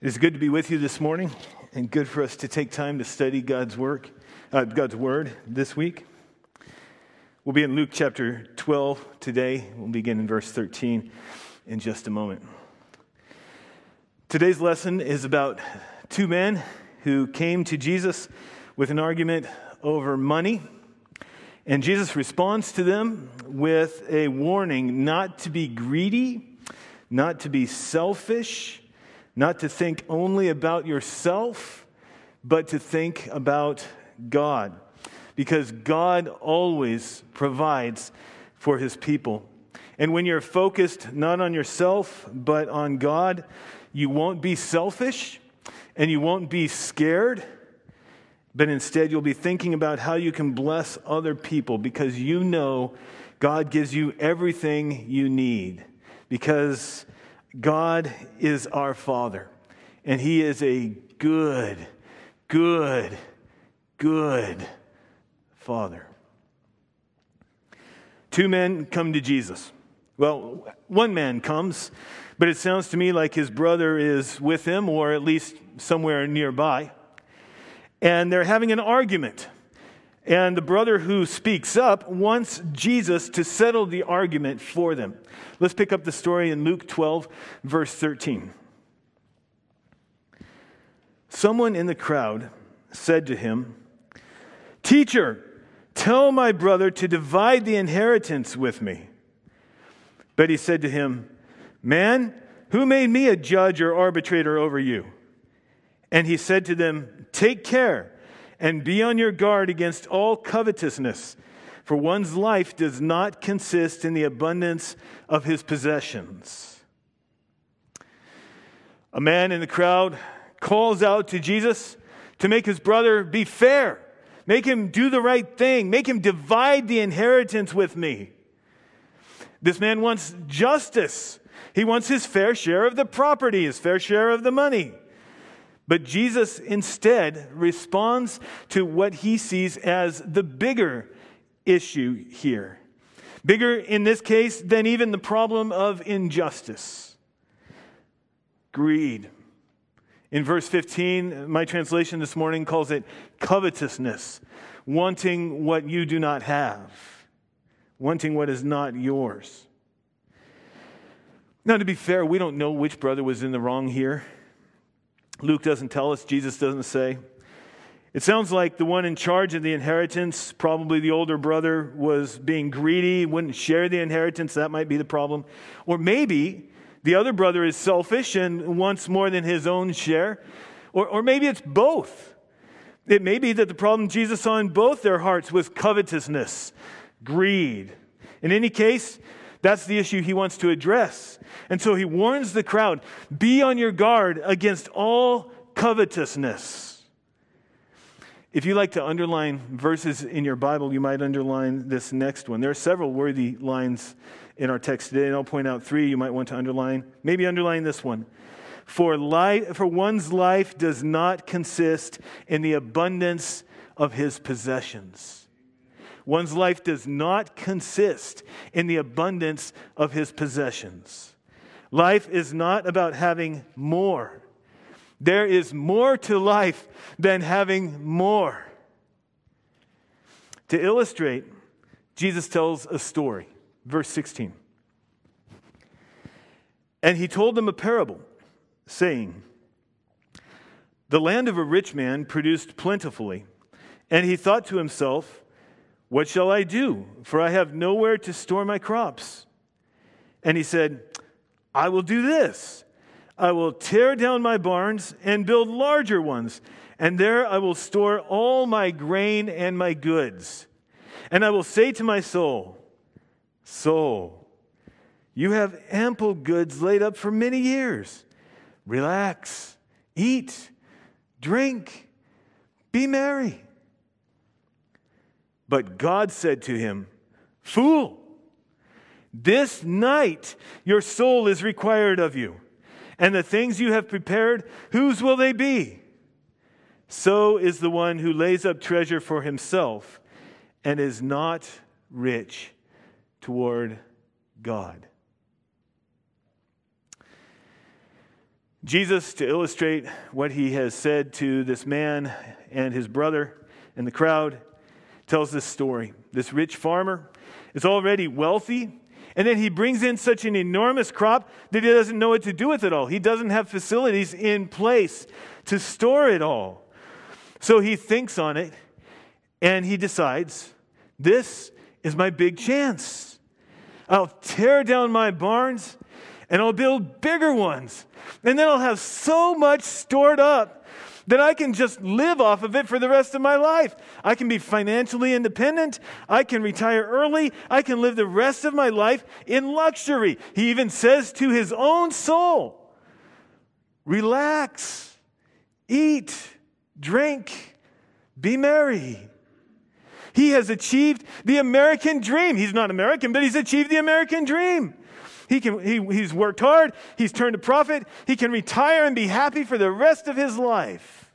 It is good to be with you this morning and good for us to take time to study God's Word this week. We'll be in Luke chapter 12 today. We'll begin in verse 13 in just a moment. Today's lesson is about two men who came to Jesus with an argument over money. And Jesus responds to them with a warning not to be greedy, not to be selfish, not to think only about yourself, but to think about God. Because God always provides for his people. And when you're focused not on yourself, but on God, you won't be selfish and you won't be scared, but instead you'll be thinking about how you can bless other people because you know God gives you everything you need. Because God is our Father, and he is a good Father. Two men come to Jesus. Well, one man comes, but it sounds to me like his brother is with him, or at least somewhere nearby. And they're having an argument. And the brother who speaks up wants Jesus to settle the argument for them. Let's pick up the story in Luke 12, verse 13. Someone in the crowd said to him, "Teacher, tell my brother to divide the inheritance with me." But he said to him, "Man, who made me a judge or arbitrator over you?" And he said to them, "Take care and be on your guard against all covetousness, for one's life does not consist in the abundance of his possessions." A man in the crowd calls out to Jesus to make his brother be fair, make him do the right thing, make him divide the inheritance with me. This man wants justice. He wants his fair share of the property, his fair share of the money. But Jesus instead responds to what he sees as the bigger issue here. Bigger in this case than even the problem of injustice. Greed. In verse 15, my translation this morning calls it covetousness. Wanting what you do not have. Wanting what is not yours. Now, to be fair, we don't know which brother was in the wrong here. Luke doesn't tell us, Jesus doesn't say. It sounds like the one in charge of the inheritance, probably the older brother, was being greedy, wouldn't share the inheritance. That might be the problem. Or maybe the other brother is selfish and wants more than his own share. Or maybe it's both. It may be that the problem Jesus saw in both their hearts was covetousness, greed. In any case, that's the issue he wants to address. And so he warns the crowd, be on your guard against all covetousness. If you like to underline verses in your Bible, you might underline this next one. There are several worthy lines in our text today, and I'll point out three you might want to underline. Maybe underline this one. For one's life does not consist in the abundance of his possessions. One's life does not consist in the abundance of his possessions. Life is not about having more. There is more to life than having more. To illustrate, Jesus tells a story. Verse 16. And he told them a parable, saying, "The land of a rich man produced plentifully, and he thought to himself, 'What shall I do? For I have nowhere to store my crops.' And he said, 'I will do this. I will tear down my barns and build larger ones, and there I will store all my grain and my goods. And I will say to my soul, Soul, you have ample goods laid up for many years. Relax, eat, drink, be merry.' But God said to him, 'Fool, this night your soul is required of you, and the things you have prepared, whose will they be? So is the one who lays up treasure for himself and is not rich toward God.'" Jesus, to illustrate what he has said to this man and his brother and the crowd, tells this story. This rich farmer is already wealthy, and then he brings in such an enormous crop that he doesn't know what to do with it all. He doesn't have facilities in place to store it all. So he thinks on it, and he decides, this is my big chance. I'll tear down my barns, and I'll build bigger ones. And then I'll have so much stored up that I can just live off of it for the rest of my life. I can be financially independent. I can retire early. I can live the rest of my life in luxury. He even says to his own soul, relax, eat, drink, be merry. He has achieved the American dream. He's not American, but he's achieved the American dream. He's worked hard. He's turned a profit. He can retire and be happy for the rest of his life.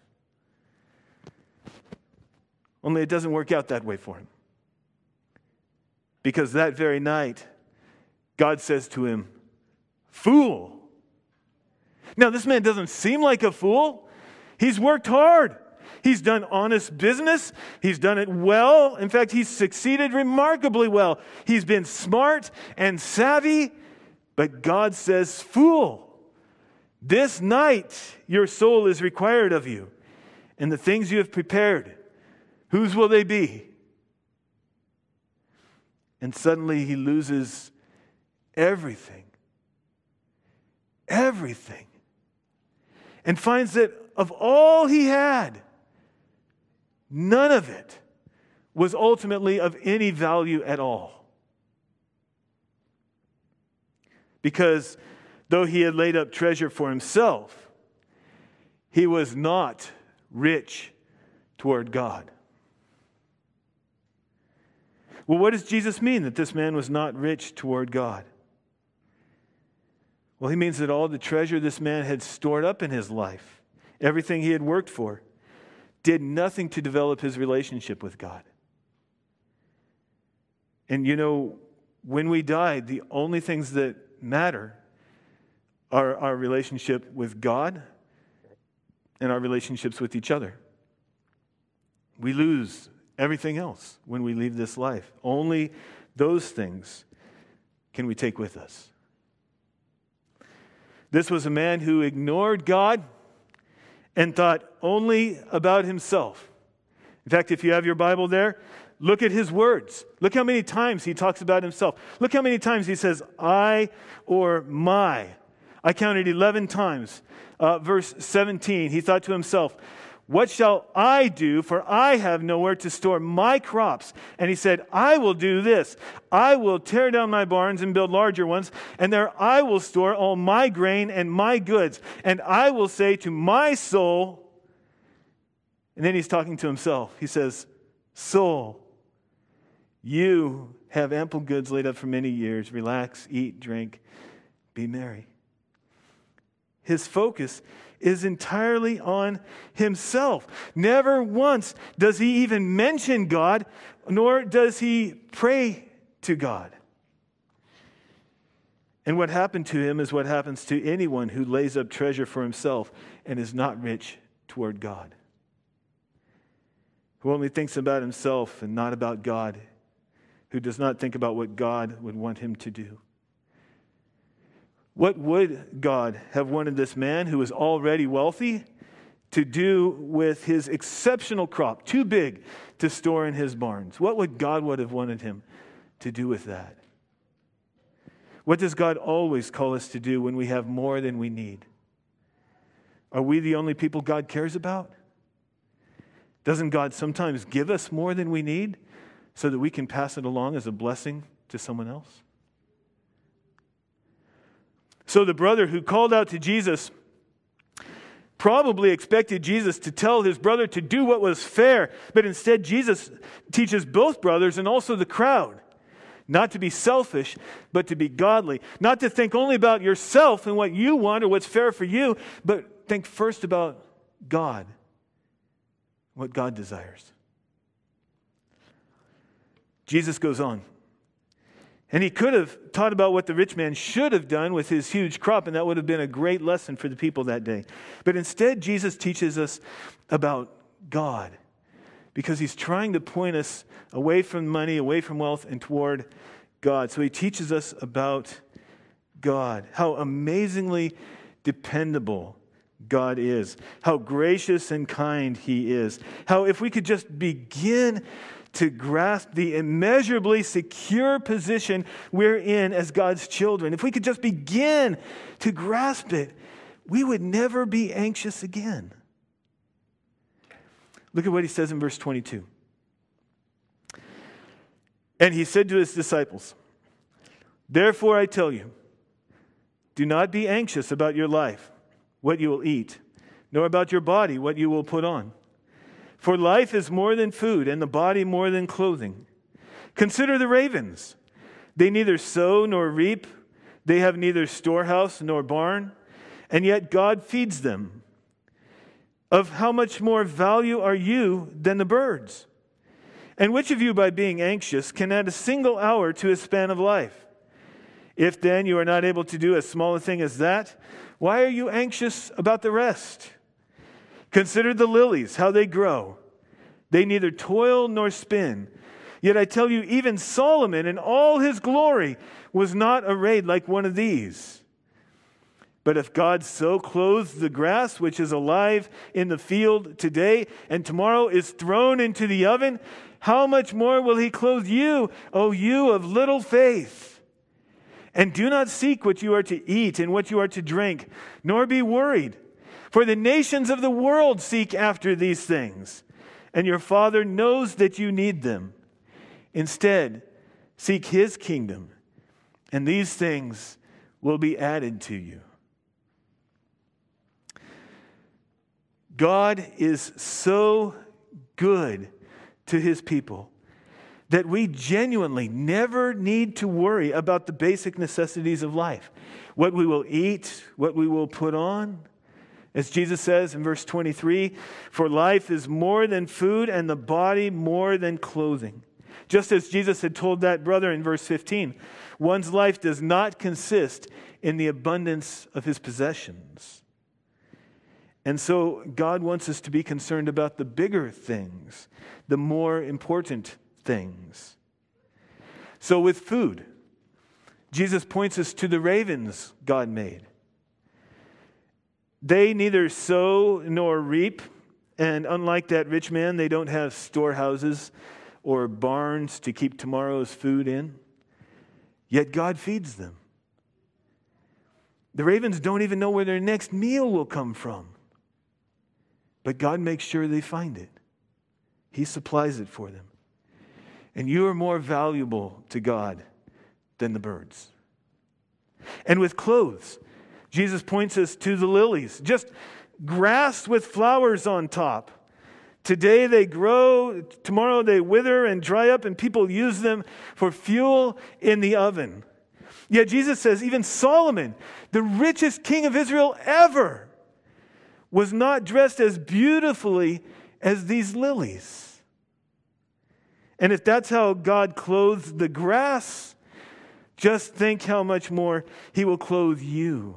Only it doesn't work out that way for him. Because that very night, God says to him, fool. Now, this man doesn't seem like a fool. He's worked hard. He's done honest business. He's done it well. In fact, he's succeeded remarkably well. He's been smart and savvy. But God says, fool, this night your soul is required of you. And the things you have prepared, whose will they be? And suddenly he loses everything. Everything. And finds that of all he had, none of it was ultimately of any value at all. Because though he had laid up treasure for himself, he was not rich toward God. Well, what does Jesus mean that this man was not rich toward God? Well, he means that all the treasure this man had stored up in his life, everything he had worked for, did nothing to develop his relationship with God. And you know, when we die, the only things that matter are our relationship with God and our relationships with each other. We lose everything else when we leave this life. Only those things can we take with us. This was a man who ignored God and thought only about himself. In fact, if you have your Bible there, look at his words. Look how many times he talks about himself. Look how many times he says, I or my. I counted 11 times. Verse 17, he thought to himself, what shall I do? For I have nowhere to store my crops. And he said, I will do this. I will tear down my barns and build larger ones. And there I will store all my grain and my goods. And I will say to my soul, and then he's talking to himself. He says, soul, you have ample goods laid up for many years. Relax, eat, drink, be merry. His focus is entirely on himself. Never once does he even mention God, nor does he pray to God. And what happened to him is what happens to anyone who lays up treasure for himself and is not rich toward God. Who only thinks about himself and not about God. Who does not think about what God would want him to do. What would God have wanted this man who was already wealthy to do with his exceptional crop, too big to store in his barns? What would God have wanted him to do with that? What does God always call us to do when we have more than we need? Are we the only people God cares about? Doesn't God sometimes give us more than we need so that we can pass it along as a blessing to someone else? So the brother who called out to Jesus probably expected Jesus to tell his brother to do what was fair, but instead Jesus teaches both brothers and also the crowd not to be selfish, but to be godly. Not to think only about yourself and what you want or what's fair for you, but think first about God, what God desires. Jesus goes on. And he could have taught about what the rich man should have done with his huge crop, and that would have been a great lesson for the people that day. But instead, Jesus teaches us about God, because he's trying to point us away from money, away from wealth, and toward God. So he teaches us about God, how amazingly dependable God is, how gracious and kind he is, how if we could just begin to grasp the immeasurably secure position we're in as God's children, if we could just begin to grasp it, we would never be anxious again. Look at what he says in verse 22. And he said to his disciples, "Therefore I tell you, do not be anxious about your life, what you will eat, nor about your body, what you will put on. For life is more than food, and the body more than clothing. Consider the ravens. They neither sow nor reap. They have neither storehouse nor barn, and yet God feeds them. Of how much more value are you than the birds? And which of you, by being anxious, can add a single hour to his span of life? If then you are not able to do as small a thing as that, why are you anxious about the rest? Consider the lilies, how they grow. They neither toil nor spin. Yet I tell you, even Solomon in all his glory was not arrayed like one of these. But if God so clothes the grass, which is alive in the field today, and tomorrow is thrown into the oven, how much more will he clothe you, O you of little faith? And do not seek what you are to eat and what you are to drink, nor be worried. For the nations of the world seek after these things, and your Father knows that you need them. Instead, seek his kingdom, and these things will be added to you." God is so good to his people that we genuinely never need to worry about the basic necessities of life. What we will eat, what we will put on. As Jesus says in verse 23, "For life is more than food, and the body more than clothing." Just as Jesus had told that brother in verse 15, one's life does not consist in the abundance of his possessions. And so God wants us to be concerned about the bigger things, the more important things. So with food, Jesus points us to the ravens God made. They neither sow nor reap, and unlike that rich man, they don't have storehouses or barns to keep tomorrow's food in. Yet God feeds them. The ravens don't even know where their next meal will come from. But God makes sure they find it. He supplies it for them. And you are more valuable to God than the birds. And with clothes, Jesus points us to the lilies, just grass with flowers on top. Today they grow, tomorrow they wither and dry up, and people use them for fuel in the oven. Yet Jesus says even Solomon, the richest king of Israel ever, was not dressed as beautifully as these lilies. And if that's how God clothes the grass, just think how much more he will clothe you.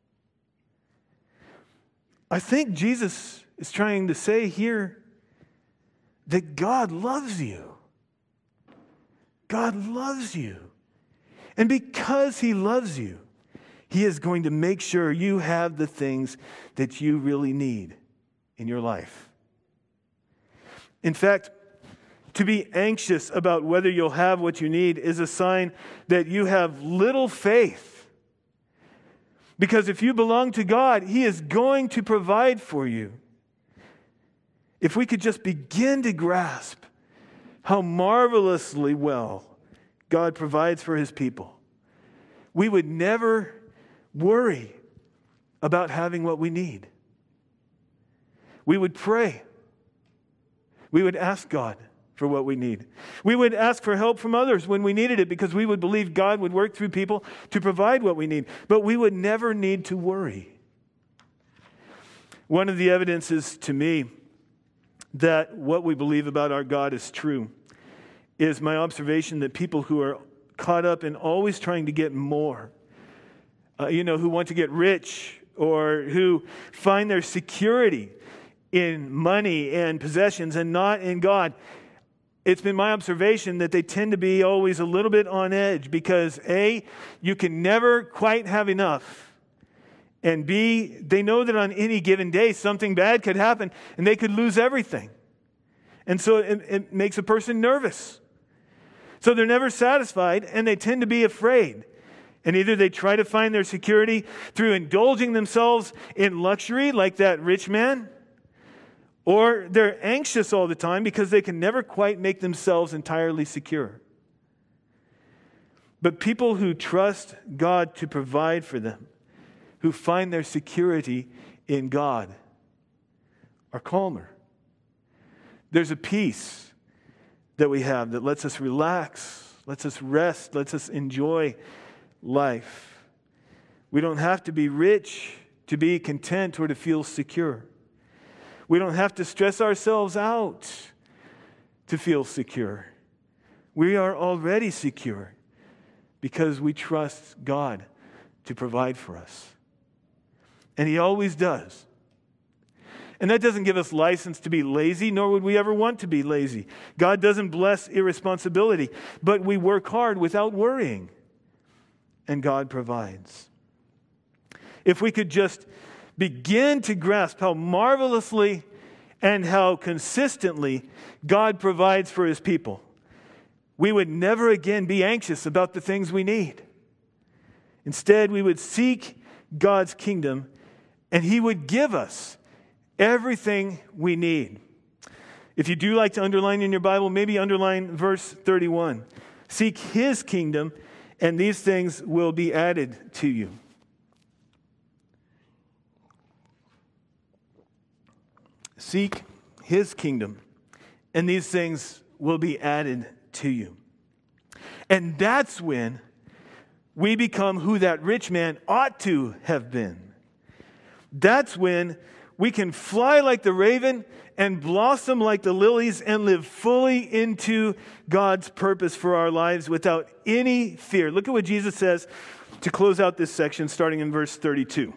I think Jesus is trying to say here that God loves you. God loves you. And because he loves you, he is going to make sure you have the things that you really need in your life. In fact, to be anxious about whether you'll have what you need is a sign that you have little faith. Because if you belong to God, he is going to provide for you. If we could just begin to grasp how marvelously well God provides for his people, we would never worry about having what we need. We would pray. We would ask God for what we need. We would ask for help from others when we needed it, because we would believe God would work through people to provide what we need. But we would never need to worry. One of the evidences to me that what we believe about our God is true is my observation that people who are caught up in always trying to get more, who want to get rich or who find their security in money and possessions and not in God, it's been my observation that they tend to be always a little bit on edge because A, you can never quite have enough. And B, they know that on any given day something bad could happen and they could lose everything. And so it makes a person nervous. So they're never satisfied and they tend to be afraid. And either they try to find their security through indulging themselves in luxury like that rich man, or they're anxious all the time because they can never quite make themselves entirely secure. But people who trust God to provide for them, who find their security in God, are calmer. There's a peace that we have that lets us relax, lets us rest, lets us enjoy life. We don't have to be rich to be content or to feel secure. We don't have to stress ourselves out to feel secure. We are already secure because we trust God to provide for us. And He always does. And that doesn't give us license to be lazy, nor would we ever want to be lazy. God doesn't bless irresponsibility, but we work hard without worrying. And God provides. If we could just begin to grasp how marvelously and how consistently God provides for His people, we would never again be anxious about the things we need. Instead, we would seek God's kingdom and He would give us everything we need. If you do like to underline in your Bible, maybe underline verse 31. Seek His kingdom and these things will be added to you. Seek His kingdom, and these things will be added to you. And that's when we become who that rich man ought to have been. That's when we can fly like the raven and blossom like the lilies and live fully into God's purpose for our lives without any fear. Look at what Jesus says to close out this section, starting in verse 32.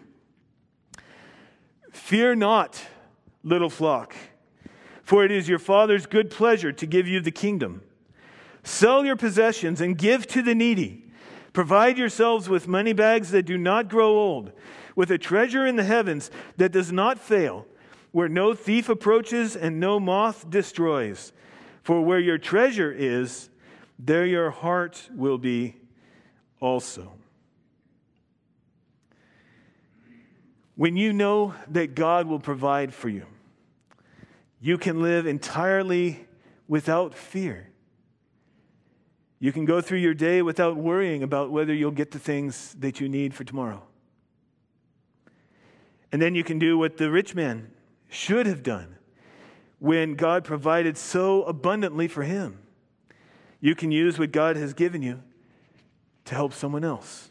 Fear not, little flock, for it is your Father's good pleasure to give you the kingdom. Sell your possessions and give to the needy. Provide yourselves with money bags that do not grow old, with a treasure in the heavens that does not fail, where no thief approaches and no moth destroys. For where your treasure is, there your heart will be also. When you know that God will provide for you, you can live entirely without fear. You can go through your day without worrying about whether you'll get the things that you need for tomorrow. And then you can do what the rich man should have done when God provided so abundantly for him. You can use what God has given you to help someone else.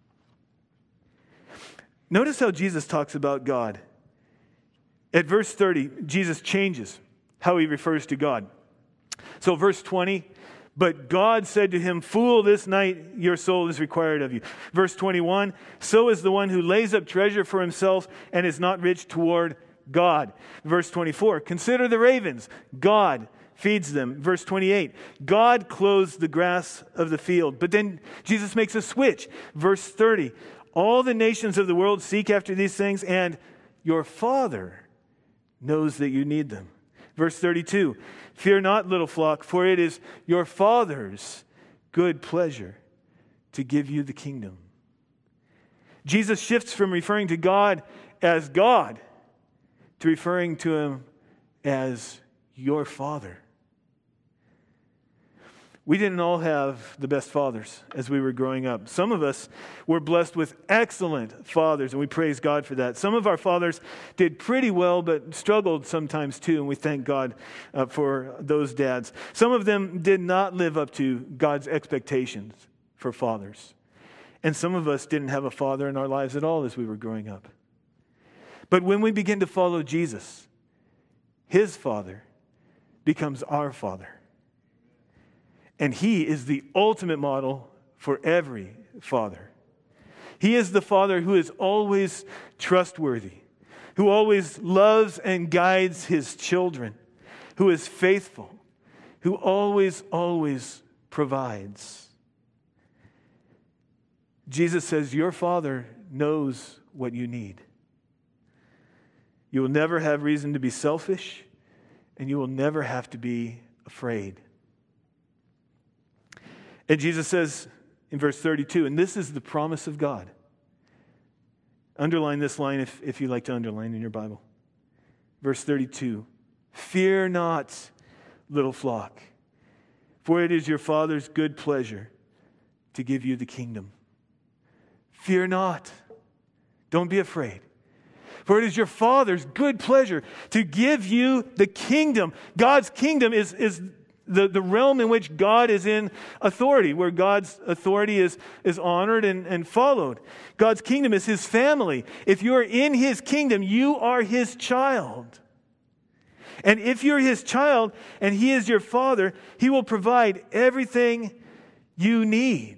Notice how Jesus talks about God. At verse 30, Jesus changes how He refers to God. So verse 20, but God said to him, fool, this night your soul is required of you. Verse 21, so is the one who lays up treasure for himself and is not rich toward God. Verse 24, consider the ravens. God feeds them. Verse 28, God clothes the grass of the field. But then Jesus makes a switch. Verse 30, all the nations of the world seek after these things, and your Father knows that you need them. Verse 32, fear not, little flock, for it is your Father's good pleasure to give you the kingdom. Jesus shifts from referring to God as God to referring to Him as your Father. We didn't all have the best fathers as we were growing up. Some of us were blessed with excellent fathers, and we praise God for that. Some of our fathers did pretty well, but struggled sometimes too, and we thank God for those dads. Some of them did not live up to God's expectations for fathers. And some of us didn't have a father in our lives at all as we were growing up. But when we begin to follow Jesus, His Father becomes our Father. And He is the ultimate model for every father. He is the Father who is always trustworthy, who always loves and guides his children, who is faithful, who always provides. Jesus says, your Father knows what you need. You will never have reason to be selfish, and you will never have to be afraid. And Jesus says in verse 32, and this is the promise of God. Underline this line if you like to underline in your Bible. Verse 32, fear not, little flock, for it is your Father's good pleasure to give you the kingdom. Fear not. Don't be afraid. For it is your Father's good pleasure to give you the kingdom. God's kingdom is the realm in which God is in authority, where God's authority is honored and followed. God's kingdom is his family. If you are in his kingdom, you are his child. And if you're his child and he is your Father, he will provide everything you need.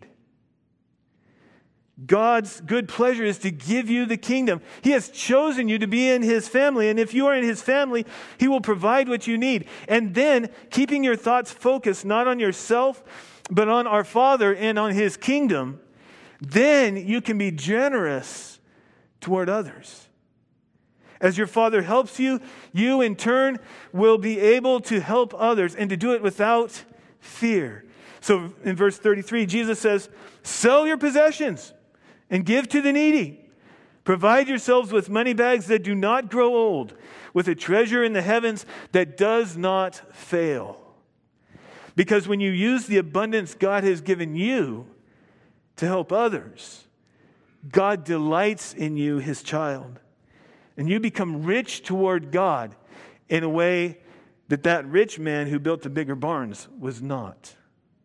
God's good pleasure is to give you the kingdom. He has chosen you to be in his family, and if you are in his family, he will provide what you need. And then, keeping your thoughts focused not on yourself, but on our Father and on his kingdom, then you can be generous toward others. As your Father helps you, you in turn will be able to help others and to do it without fear. So in verse 33, Jesus says, sell your possessions and give to the needy. Provide yourselves with money bags that do not grow old, with a treasure in the heavens that does not fail. Because when you use the abundance God has given you to help others, God delights in you, his child. And you become rich toward God in a way that rich man who built the bigger barns was not.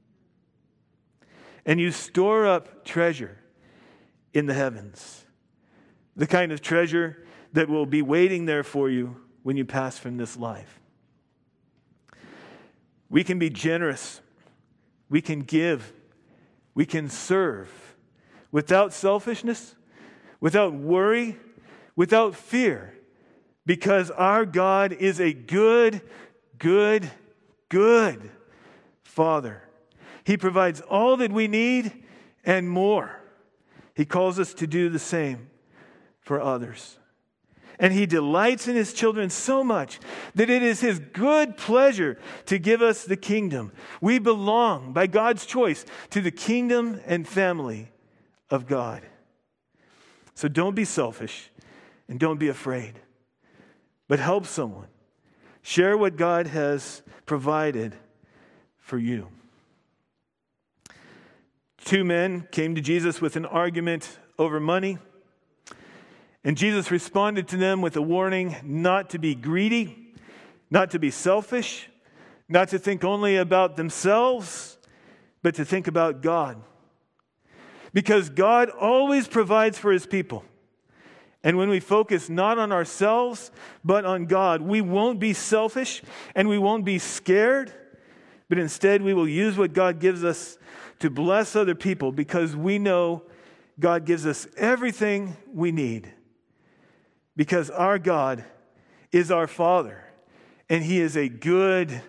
And you store up treasure in the heavens, the kind of treasure that will be waiting there for you when you pass from this life. We can be generous. We can give. We can serve without selfishness, without worry, without fear, because our God is a good Father. He provides all that we need and more. He calls us to do the same for others. And he delights in his children so much that it is his good pleasure to give us the kingdom. We belong, by God's choice, to the kingdom and family of God. So don't be selfish and don't be afraid, but help someone. Share what God has provided for you. Two men came to Jesus with an argument over money. And Jesus responded to them with a warning not to be greedy, not to be selfish, not to think only about themselves, but to think about God. Because God always provides for his people. And when we focus not on ourselves, but on God, we won't be selfish and we won't be scared, but instead we will use what God gives us to bless other people, because we know God gives us everything we need. Because our God is our Father, and he is a good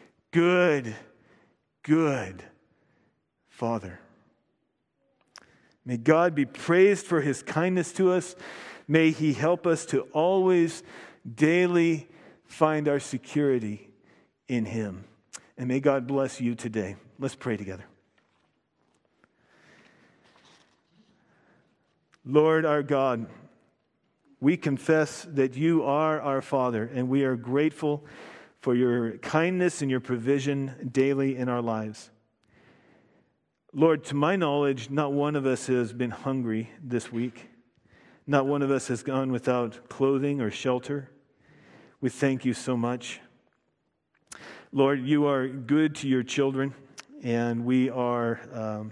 Father. May God be praised for his kindness to us. May he help us to always, daily find our security in him. And may God bless you today. Let's pray together. Lord our God, we confess that you are our Father, and we are grateful for your kindness and your provision daily in our lives. Lord, to my knowledge, not one of us has been hungry this week. Not one of us has gone without clothing or shelter. We thank you so much. Lord, you are good to your children, and we are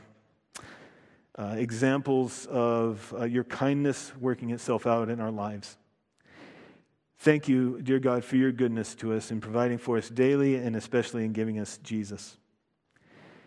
examples of your kindness working itself out in our lives. Thank you, dear God, for your goodness to us in providing for us daily and especially in giving us Jesus.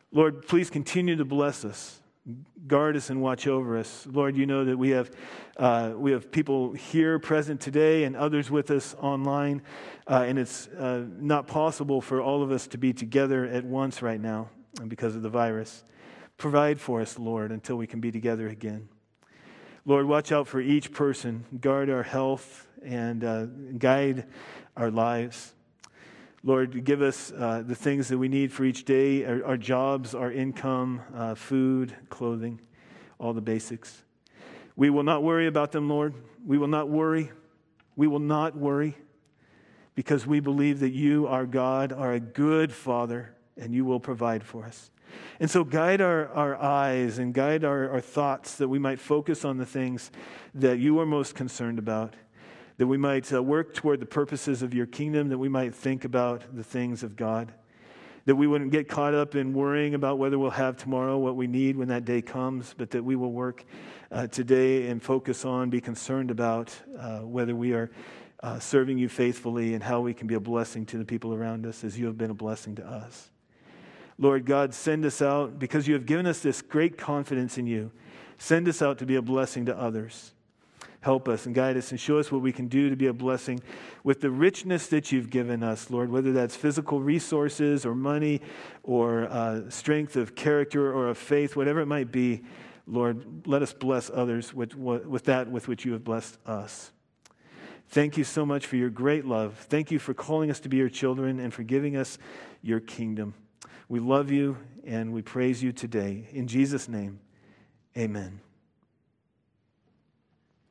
Lord, please continue to bless us. Guard us and watch over us. Lord, you know that we have people here present today and others with us online, and it's not possible for all of us to be together at once right now because of the virus. Provide for us, Lord, until we can be together again. Lord, watch out for each person. Guard our health and guide our lives. Lord, give us the things that we need for each day, our jobs, our income, food, clothing, all the basics. We will not worry about them, Lord. We will not worry. We will not worry because we believe that you, our God, are a good Father and you will provide for us. And so guide our eyes and guide our thoughts that we might focus on the things that you are most concerned about, that we might work toward the purposes of your kingdom, that we might think about the things of God, that we wouldn't get caught up in worrying about whether we'll have tomorrow what we need when that day comes, but that we will work today and focus on, be concerned about whether we are serving you faithfully and how we can be a blessing to the people around us as you have been a blessing to us. Lord God, send us out because you have given us this great confidence in you. Send us out to be a blessing to others. Help us and guide us and show us what we can do to be a blessing with the richness that you've given us, Lord, whether that's physical resources or money or strength of character or of faith, whatever it might be. Lord, let us bless others with that with which you have blessed us. Thank you so much for your great love. Thank you for calling us to be your children and for giving us your kingdom. We love you and we praise you today. In Jesus' name, amen.